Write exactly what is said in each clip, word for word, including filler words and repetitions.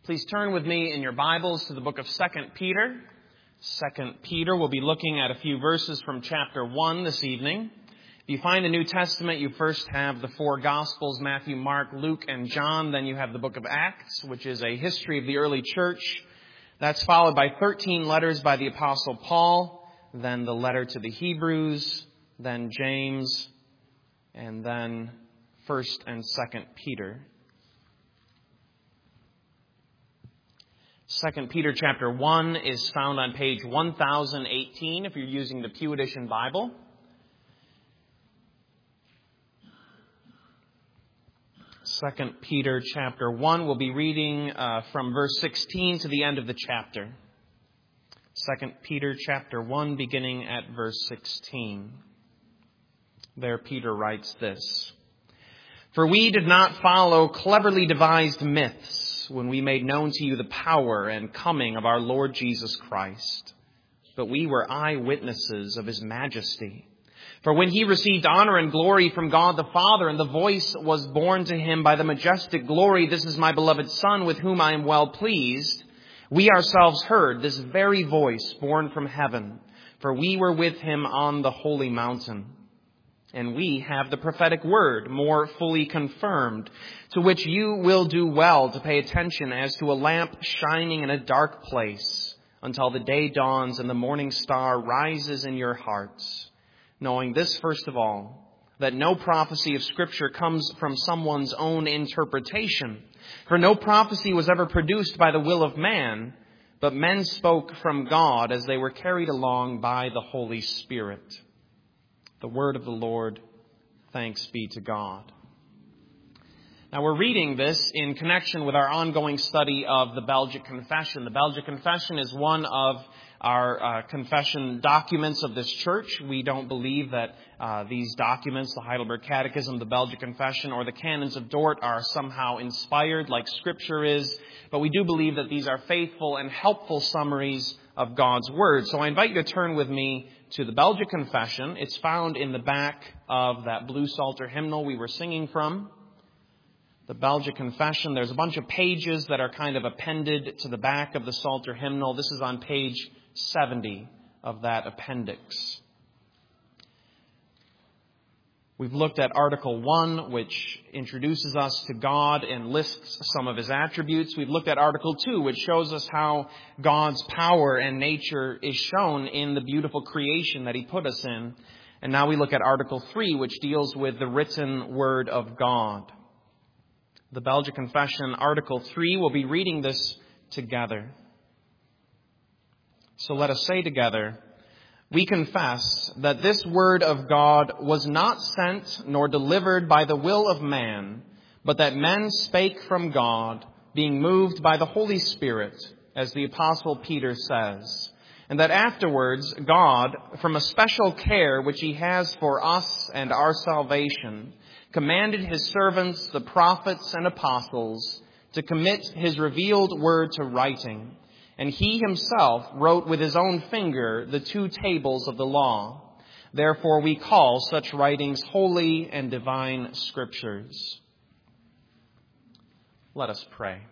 Please turn with me in your Bibles to the book of Second Peter. Second Peter, we'll be looking at a few verses from chapter one this evening. If you find the New Testament, you first have the four Gospels, Matthew, Mark, Luke, and John. Then you have the book of Acts, which is a history of the early church. That's followed by thirteen letters by the Apostle Paul, then the letter to the Hebrews, then James, and then First and Second Peter. Second Peter chapter one is found on page one thousand eighteen if you're using the Pew Edition Bible. Second Peter chapter one, we'll be reading uh, from verse sixteen to the end of the chapter. Second Peter chapter one, beginning at verse sixteen. There Peter writes this: "For we did not follow cleverly devised myths when we made known to you the power and coming of our Lord Jesus Christ, but we were eyewitnesses of his majesty. For when he received honor and glory from God the Father, and the voice was borne to him by the majestic glory, 'This is my beloved Son, with whom I am well pleased,' we ourselves heard this very voice borne from heaven, for we were with him on the holy mountain. And we have the prophetic word more fully confirmed, to which you will do well to pay attention as to a lamp shining in a dark place, until the day dawns and the morning star rises in your hearts. Knowing this, first of all, that no prophecy of Scripture comes from someone's own interpretation. For no prophecy was ever produced by the will of man, but men spoke from God as they were carried along by the Holy Spirit." The word of the Lord. Thanks be to God. Now, we're reading this in connection with our ongoing study of the Belgic Confession. The Belgic Confession is one of our uh, confession documents of this church. We don't believe that uh, these documents, the Heidelberg Catechism, the Belgic Confession, or the Canons of Dort, are somehow inspired like Scripture is. But we do believe that these are faithful and helpful summaries of God's Word. So I invite you to turn with me to the Belgic Confession. It's found in the back of that blue Psalter hymnal we were singing from. The Belgic Confession, there's a bunch of pages that are kind of appended to the back of the Psalter hymnal. This is on page seventy of that appendix. We've looked at Article one, which introduces us to God and lists some of his attributes. We've looked at Article two, which shows us how God's power and nature is shown in the beautiful creation that he put us in. And now we look at Article three, which deals with the written Word of God. The Belgic Confession, Article three, we'll be reading this together. So let us say together, "We confess that this Word of God was not sent nor delivered by the will of man, but that men spake from God, being moved by the Holy Spirit, as the Apostle Peter says, and that afterwards God, from a special care which he has for us and our salvation, commanded his servants, the prophets and apostles, to commit his revealed word to writing. And he himself wrote with his own finger the two tables of the law. Therefore we call such writings holy and divine Scriptures." Let us pray.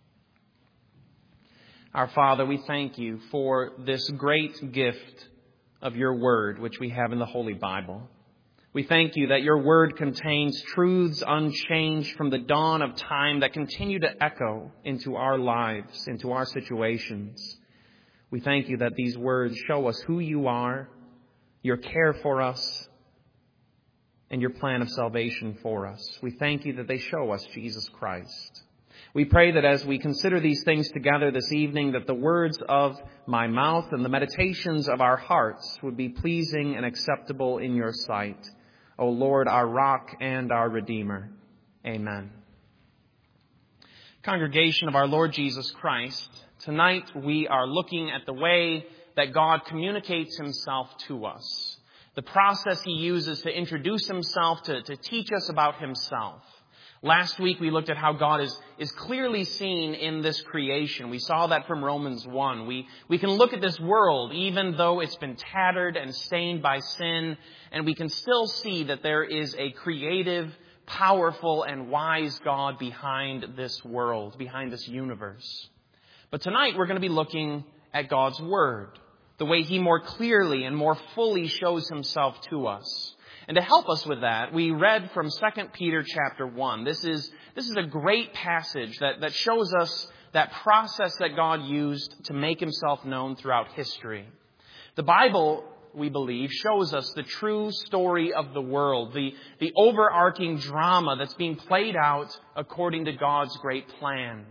Our Father, we thank you for this great gift of your word, which we have in the Holy Bible. We thank you that your word contains truths unchanged from the dawn of time that continue to echo into our lives, into our situations. We thank you that these words show us who you are, your care for us, and your plan of salvation for us. We thank you that they show us Jesus Christ. We pray that as we consider these things together this evening, that the words of my mouth and the meditations of our hearts would be pleasing and acceptable in your sight, O Lord, our rock and our Redeemer. Amen. Congregation of our Lord Jesus Christ, tonight we are looking at the way that God communicates himself to us, the process he uses to introduce himself, to, to teach us about himself. Last week we looked at how God is, is clearly seen in this creation. We saw that from Romans one. We, we can look at this world, even though it's been tattered and stained by sin, and we can still see that there is a creative powerful and wise God behind this world, behind this universe. But tonight we're going to be looking at God's Word, the way He more clearly and more fully shows Himself to us. And to help us with that, we read from Second Peter chapter one. This is, this is a great passage that, that shows us that process that God used to make Himself known throughout history. The Bible, we believe, shows us the true story of the world, the, the overarching drama that's being played out according to God's great plan.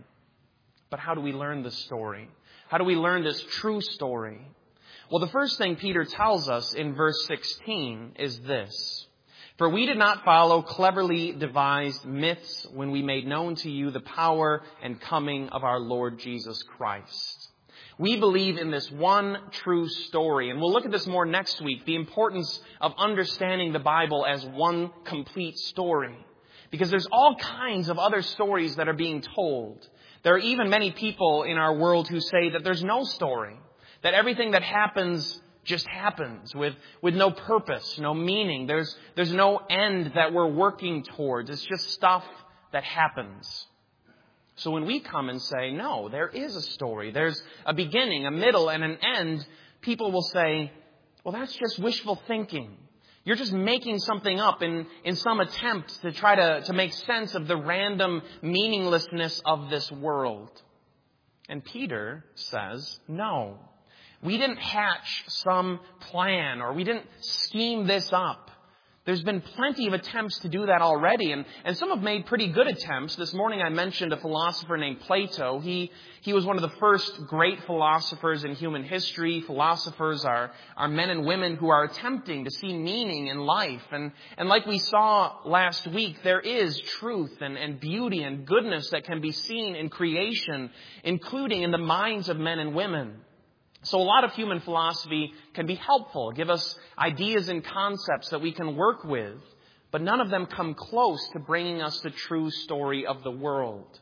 But how do we learn this story? How do we learn this true story? Well, the first thing Peter tells us in verse sixteen is this. For we did not follow cleverly devised myths when we made known to you the power and coming of our Lord Jesus Christ. We believe in this one true story, and we'll look at this more next week, the importance of understanding the Bible as one complete story. Because there's all kinds of other stories that are being told. There are even many people in our world who say that there's no story, that everything that happens just happens with, with no purpose, no meaning. There's, there's no end that we're working towards. It's just stuff that happens. So when we come and say, no, there is a story, there's a beginning, a middle, and an end, people will say, well, that's just wishful thinking. You're just making something up in, in some attempt to try to, to make sense of the random meaninglessness of this world. And Peter says, no. We didn't hatch some plan, or we didn't scheme this up. There's been plenty of attempts to do that already, and, and some have made pretty good attempts. This morning I mentioned a philosopher named Plato. He, he was one of the first great philosophers in human history. Philosophers are, are men and women who are attempting to see meaning in life. And, and like we saw last week, there is truth and, and beauty and goodness that can be seen in creation, including in the minds of men and women. So a lot of human philosophy can be helpful, give us ideas and concepts that we can work with, but none of them come close to bringing us the true story of the world.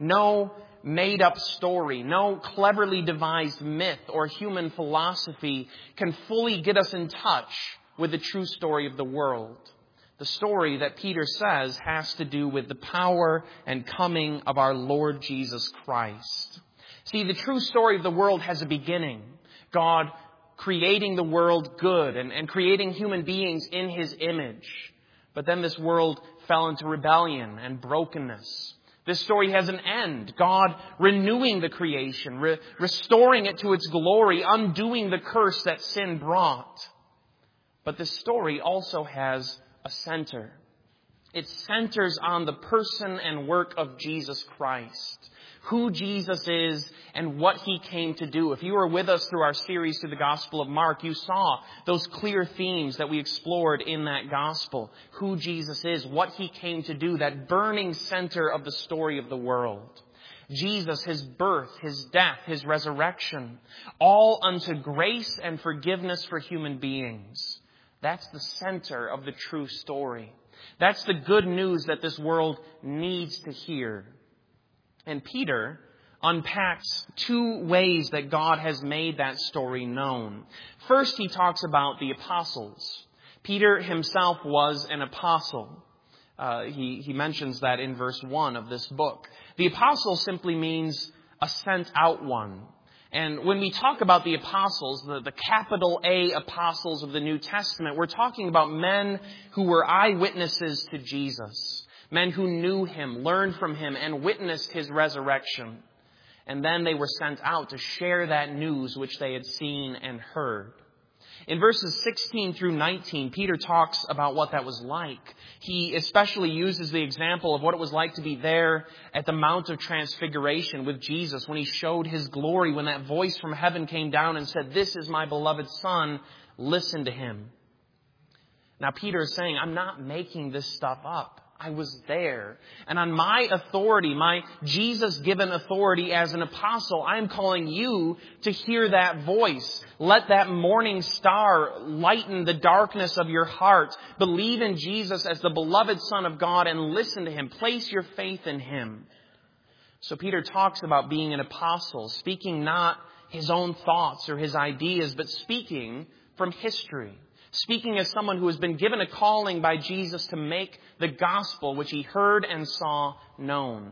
No made-up story, no cleverly devised myth or human philosophy can fully get us in touch with the true story of the world. The story that Peter says has to do with the power and coming of our Lord Jesus Christ. See, the true story of the world has a beginning. God creating the world good and, and creating human beings in His image. But then this world fell into rebellion and brokenness. This story has an end. God renewing the creation, re- restoring it to its glory, undoing the curse that sin brought. But this story also has a center. It centers on the person and work of Jesus Christ. Who Jesus is and what He came to do. If you were with us through our series through the Gospel of Mark, you saw those clear themes that we explored in that Gospel. Who Jesus is, what He came to do, that burning center of the story of the world. Jesus, His birth, His death, His resurrection, all unto grace and forgiveness for human beings. That's the center of the true story. That's the good news that this world needs to hear. And Peter unpacks two ways that God has made that story known. First, he talks about the apostles. Peter himself was an apostle. Uh, he, he mentions that in verse one of this book. The apostle simply means a sent out one. And when we talk about the apostles, the, the capital A apostles of the New Testament, we're talking about men who were eyewitnesses to Jesus. Men who knew Him, learned from Him, and witnessed His resurrection. And then they were sent out to share that news which they had seen and heard. In verses sixteen through nineteen, Peter talks about what that was like. He especially uses the example of what it was like to be there at the Mount of Transfiguration with Jesus when He showed His glory, when that voice from heaven came down and said, "This is my beloved Son, listen to Him." Now Peter is saying, I'm not making this stuff up. I was there. And on my authority, my Jesus-given authority as an apostle, I'm calling you to hear that voice. Let that morning star lighten the darkness of your heart. Believe in Jesus as the beloved Son of God and listen to Him. Place your faith in Him. So Peter talks about being an apostle, speaking not his own thoughts or his ideas, but speaking from history. speaking as someone who has been given a calling by Jesus to make the gospel which he heard and saw known.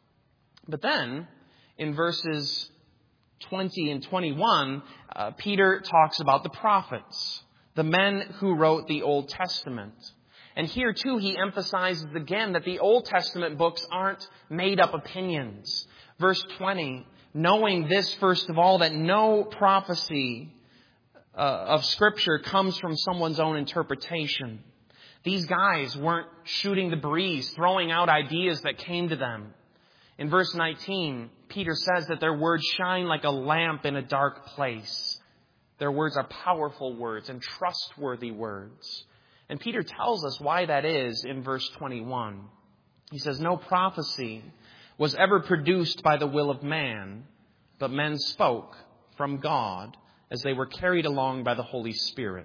But then, in verses twenty and twenty-one, uh, Peter talks about the prophets, the men who wrote the Old Testament. And here too he emphasizes again that the Old Testament books aren't made-up opinions. Verse twenty, knowing this first of all, that no prophecy uh, of Scripture comes from someone's own interpretation. These guys weren't shooting the breeze, throwing out ideas that came to them. In verse nineteen, Peter says that their words shine like a lamp in a dark place. Their words are powerful words and trustworthy words. And Peter tells us why that is in verse twenty-one. He says, no prophecy was ever produced by the will of man, but men spoke from God as they were carried along by the Holy Spirit.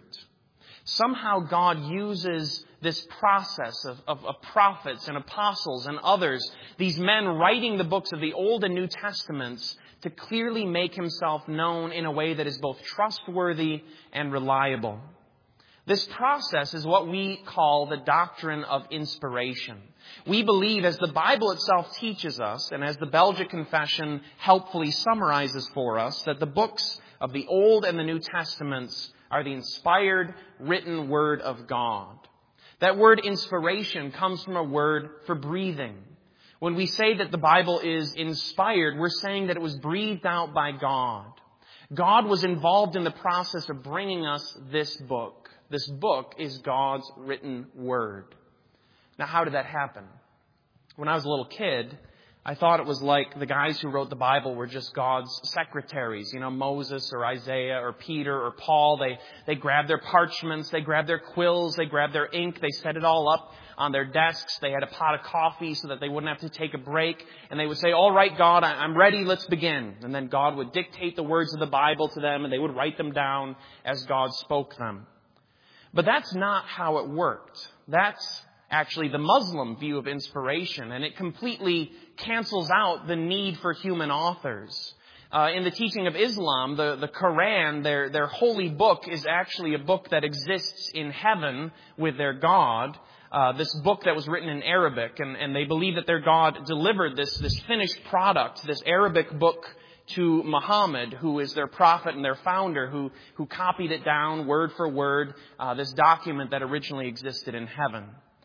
Somehow God uses this process of, of, of prophets and apostles and others, these men writing the books of the Old and New Testaments, to clearly make himself known in a way that is both trustworthy and reliable. This process is what we call the doctrine of inspiration. We believe, as the Bible itself teaches us, and as the Belgic Confession helpfully summarizes for us, that the books of the Old and the New Testaments are the inspired, written Word of God. That word inspiration comes from a word for breathing. When we say that the Bible is inspired, we're saying that it was breathed out by God. God was involved in the process of bringing us this book. This book is God's written Word. Now, how did that happen? When I was a little kid, I thought it was like the guys who wrote the Bible were just God's secretaries. You know, Moses or Isaiah or Peter or Paul. They, they grabbed their parchments, they grabbed their quills, they grabbed their ink, they set it all up on their desks. They had a pot of coffee so that they wouldn't have to take a break. And they would say, all right, God, I'm ready, let's begin. And then God would dictate the words of the Bible to them and they would write them down as God spoke them. But that's not how it worked. That's actually the Muslim view of inspiration, and it completely cancels out the need for human authors. Uh, in the teaching of Islam, the, the Quran, their, their holy book, is actually a book that exists in heaven with their God. Uh, this book that was written in Arabic, and, and they believe that their God delivered this, this finished product, this Arabic book, to Muhammad, who is their prophet and their founder, who, who copied it down word for word, uh, this document that originally existed in heaven.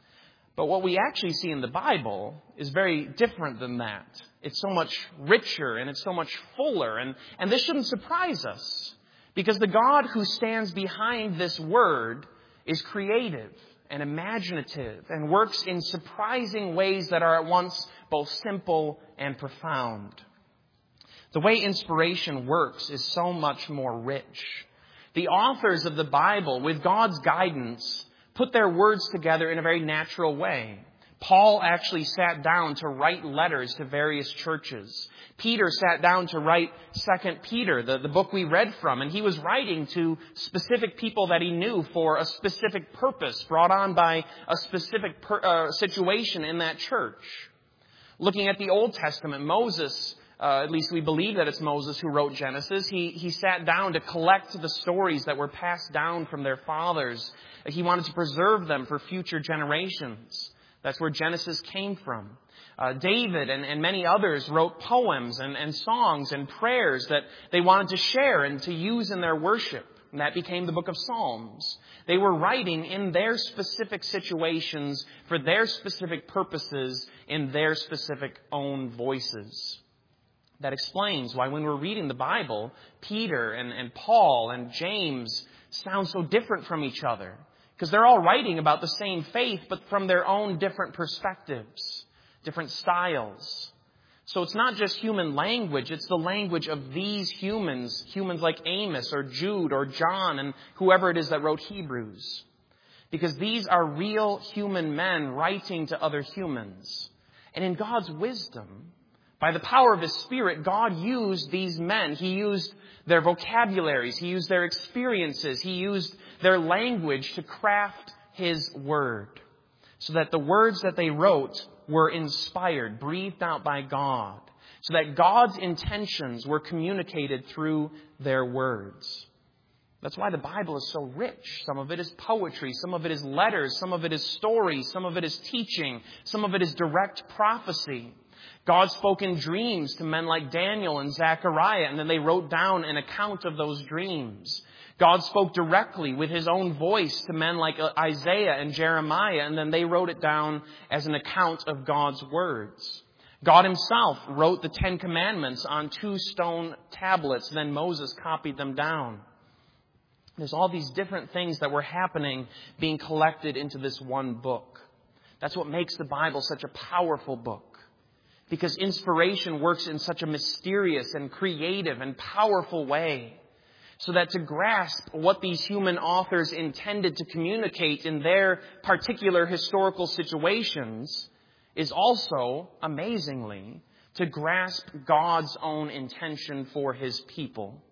But what we actually see in the Bible is very different than that. It's so much richer and it's so much fuller. And, and this shouldn't surprise us, because the God who stands behind this word is creative and imaginative and works in surprising ways that are at once both simple and profound. The way inspiration works is so much more rich. The authors of the Bible, with God's guidance, put their words together in a very natural way. Paul actually sat down to write letters to various churches. Peter sat down to write Second Peter, the, the book we read from, and he was writing to specific people that he knew for a specific purpose brought on by a specific per, uh, situation in that church. Looking at the Old Testament, Moses, Uh, at least we believe that it's Moses who wrote Genesis. He, he sat down to collect the stories that were passed down from their fathers. He wanted to preserve them for future generations. That's where Genesis came from. Uh, David and, and many others wrote poems and, and songs and prayers that they wanted to share and to use in their worship. And that became the book of Psalms. They were writing in their specific situations for their specific purposes in their specific own voices. That explains why when we're reading the Bible, Peter and, and Paul and James sound so different from each other. Because they're all writing about the same faith, but from their own different perspectives, different styles. So it's not just human language, it's the language of these humans, humans like Amos or Jude or John and whoever it is that wrote Hebrews. Because these are real human men writing to other humans. And in God's wisdom, by the power of His Spirit, God used these men. He used their vocabularies. He used their experiences. He used their language to craft His Word, so that the words that they wrote were inspired, breathed out by God, so that God's intentions were communicated through their words. That's why the Bible is so rich. Some of it is poetry. Some of it is letters. Some of it is stories. Some of it is teaching. Some of it is direct prophecy. God spoke in dreams to men like Daniel and Zechariah, and then they wrote down an account of those dreams. God spoke directly with His own voice to men like Isaiah and Jeremiah, and then they wrote it down as an account of God's words. God Himself wrote the Ten Commandments on two stone tablets, then Moses copied them down. There's all these different things that were happening being collected into this one book. That's what makes the Bible such a powerful book. Because inspiration works in such a mysterious and creative and powerful way. So that to grasp what these human authors intended to communicate in their particular historical situations is also, amazingly, to grasp God's own intention for His people.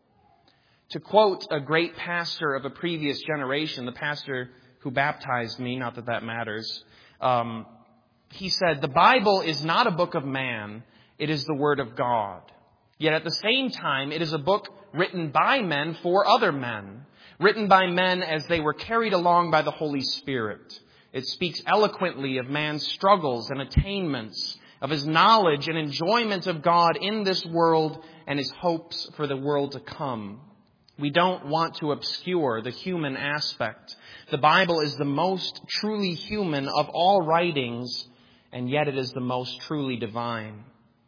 To quote a great pastor of a previous generation, the pastor who baptized me, not that that matters, um, he said, "The Bible is not a book of man, it is the Word of God. Yet at the same time, it is a book written by men for other men, written by men as they were carried along by the Holy Spirit. It speaks eloquently of man's struggles and attainments, of his knowledge and enjoyment of God in this world and his hopes for the world to come. We don't want to obscure the human aspect. The Bible is the most truly human of all writings, and yet it is the most truly divine."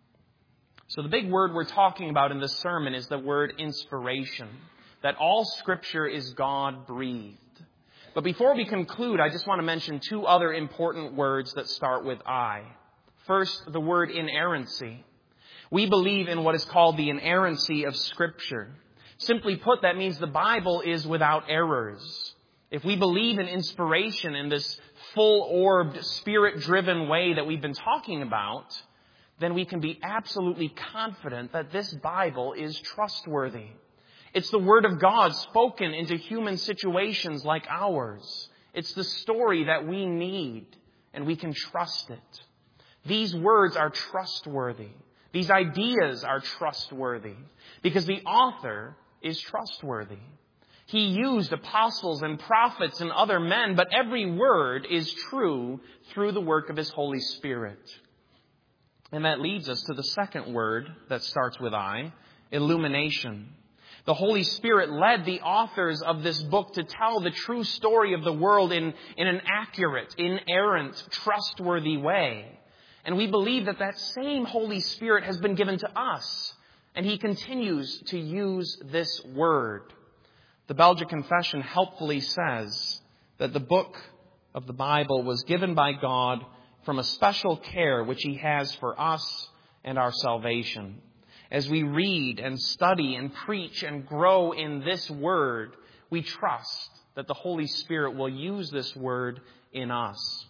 So the big word we're talking about in this sermon is the word inspiration, that all Scripture is God-breathed. But before we conclude, I just want to mention two other important words that start with I. First, the word inerrancy. We believe in what is called the inerrancy of Scripture. Simply put, that means the Bible is without errors. If we believe in inspiration in this full-orbed, spirit-driven way that we've been talking about, then we can be absolutely confident that this Bible is trustworthy. It's the Word of God spoken into human situations like ours. It's the story that we need, and we can trust it. These words are trustworthy. These ideas are trustworthy because the author is trustworthy. He used apostles and prophets and other men, but every word is true through the work of His Holy Spirit. And that leads us to the second word that starts with I, illumination. The Holy Spirit led the authors of this book to tell the true story of the world in, in an accurate, inerrant, trustworthy way. And we believe that that same Holy Spirit has been given to us, and He continues to use this word. The Belgic Confession helpfully says that the book of the Bible was given by God from a special care which He has for us and our salvation. As we read and study and preach and grow in this word, we trust that the Holy Spirit will use this word in us.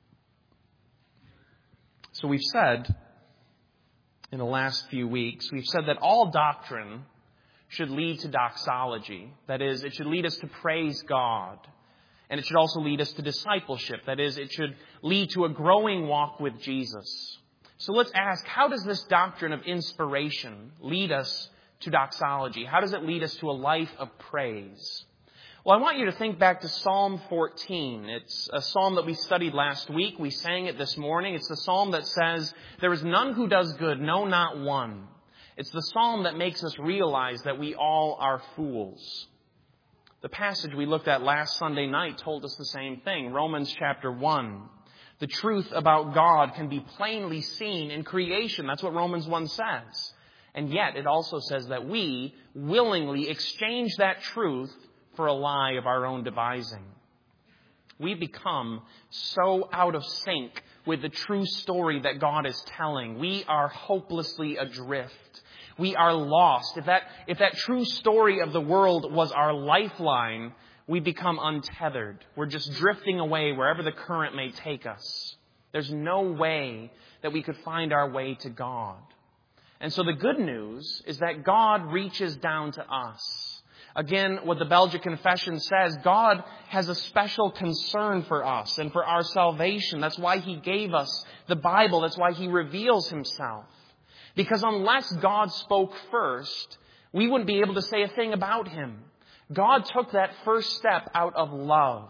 So we've said in the last few weeks, we've said that all doctrine should lead to doxology. That is, it should lead us to praise God. And it should also lead us to discipleship. That is, it should lead to a growing walk with Jesus. So let's ask, how does this doctrine of inspiration lead us to doxology? How does it lead us to a life of praise? Well, I want you to think back to Psalm fourteen. It's a psalm that we studied last week. We sang it this morning. It's the psalm that says, "There is none who does good, no, not one." It's the psalm that makes us realize that we all are fools. The passage we looked at last Sunday night told us the same thing. Romans chapter one. The truth about God can be plainly seen in creation. That's what Romans one says. And yet it also says that we willingly exchange that truth for a lie of our own devising. We become so out of sync with the true story that God is telling. We are hopelessly adrift. We are lost. If that, if that true story of the world was our lifeline, we become untethered. We're just drifting away wherever the current may take us. There's no way that we could find our way to God. And so the good news is that God reaches down to us. Again, what the Belgic Confession says, God has a special concern for us and for our salvation. That's why He gave us the Bible. That's why He reveals Himself. Because unless God spoke first, we wouldn't be able to say a thing about Him. God took that first step out of love.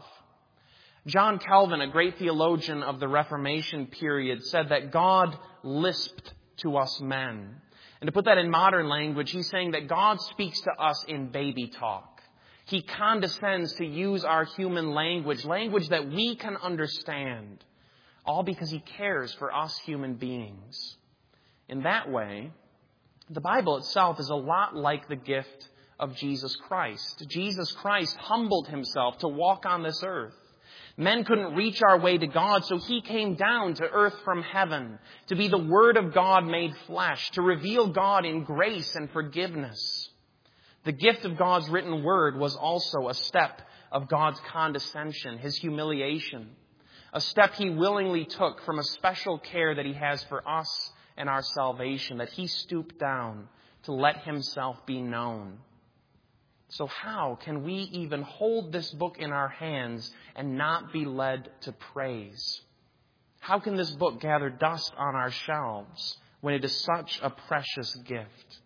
John Calvin, a great theologian of the Reformation period, said that God lisped to us men. And to put that in modern language, he's saying that God speaks to us in baby talk. He condescends to use our human language, language that we can understand, all because he cares for us human beings. In that way, the Bible itself is a lot like the gift of Jesus Christ. Jesus Christ humbled himself to walk on this earth. Men couldn't reach our way to God, so he came down to earth from heaven to be the Word of God made flesh, to reveal God in grace and forgiveness. The gift of God's written word was also a step of God's condescension, his humiliation, a step he willingly took from a special care that he has for us and our salvation, that he stooped down to let himself be known. So how can we even hold this book in our hands and not be led to praise? How can this book gather dust on our shelves when it is such a precious gift?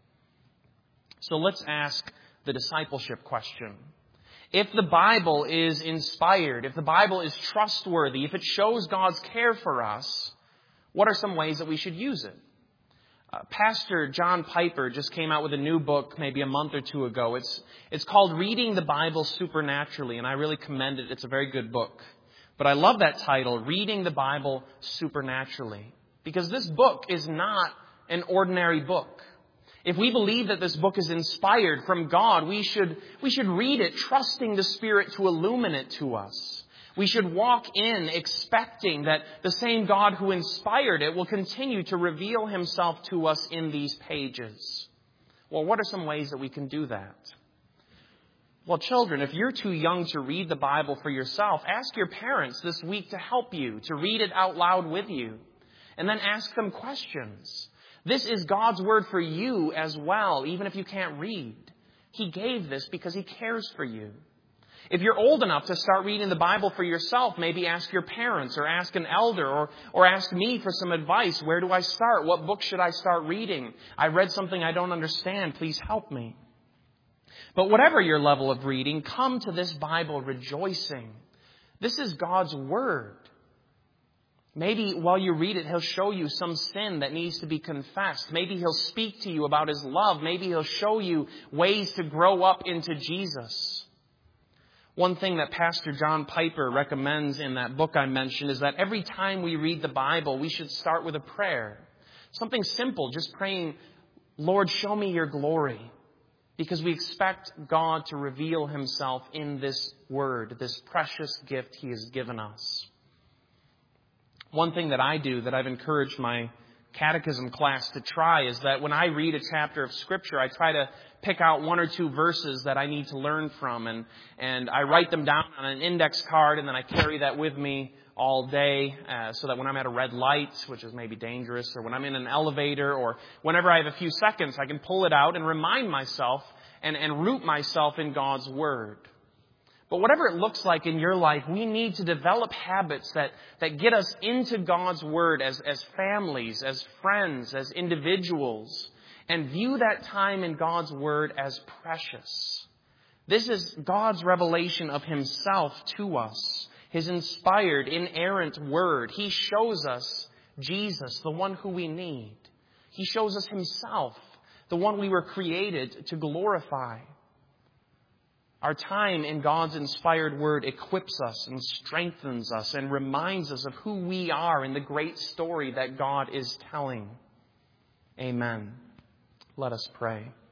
So let's ask the discipleship question. If the Bible is inspired, if the Bible is trustworthy, if it shows God's care for us, what are some ways that we should use it? Uh, Pastor John Piper just came out with a new book maybe a month or two ago. It's it's called Reading the Bible Supernaturally, and I really commend it. It's a very good book. But I love that title, Reading the Bible Supernaturally, because this book is not an ordinary book. If we believe that this book is inspired from God, we should we should read it trusting the Spirit to illuminate it to us. We should walk in expecting that the same God who inspired it will continue to reveal himself to us in these pages. Well, what are some ways that we can do that? Well, children, if you're too young to read the Bible for yourself, ask your parents this week to help you, to read it out loud with you, and then ask them questions. This is God's word for you as well, even if you can't read. He gave this because he cares for you. If you're old enough to start reading the Bible for yourself, maybe ask your parents or ask an elder or, or ask me for some advice. Where do I start? What book should I start reading? I read something I don't understand. Please help me. But whatever your level of reading, come to this Bible rejoicing. This is God's Word. Maybe while you read it, he'll show you some sin that needs to be confessed. Maybe he'll speak to you about his love. Maybe he'll show you ways to grow up into Jesus. One thing that Pastor John Piper recommends in that book I mentioned is that every time we read the Bible, we should start with a prayer. Something simple, just praying, Lord, show me your glory. Because we expect God to reveal himself in this word, this precious gift he has given us. One thing that I do that I've encouraged my catechism class to try is that when I read a chapter of Scripture, I try to pick out one or two verses that I need to learn from, and, and I write them down on an index card, and then I carry that with me all day uh, so that when I'm at a red light, which is maybe dangerous, or when I'm in an elevator, or whenever I have a few seconds, I can pull it out and remind myself and, and root myself in God's Word. But whatever it looks like in your life, we need to develop habits that, that get us into God's Word as, as families, as friends, as individuals, and view that time in God's Word as precious. This is God's revelation of himself to us, his inspired, inerrant Word. He shows us Jesus, the one who we need. He shows us himself, the one we were created to glorify. Our time in God's inspired word equips us and strengthens us and reminds us of who we are in the great story that God is telling. Amen. Let us pray.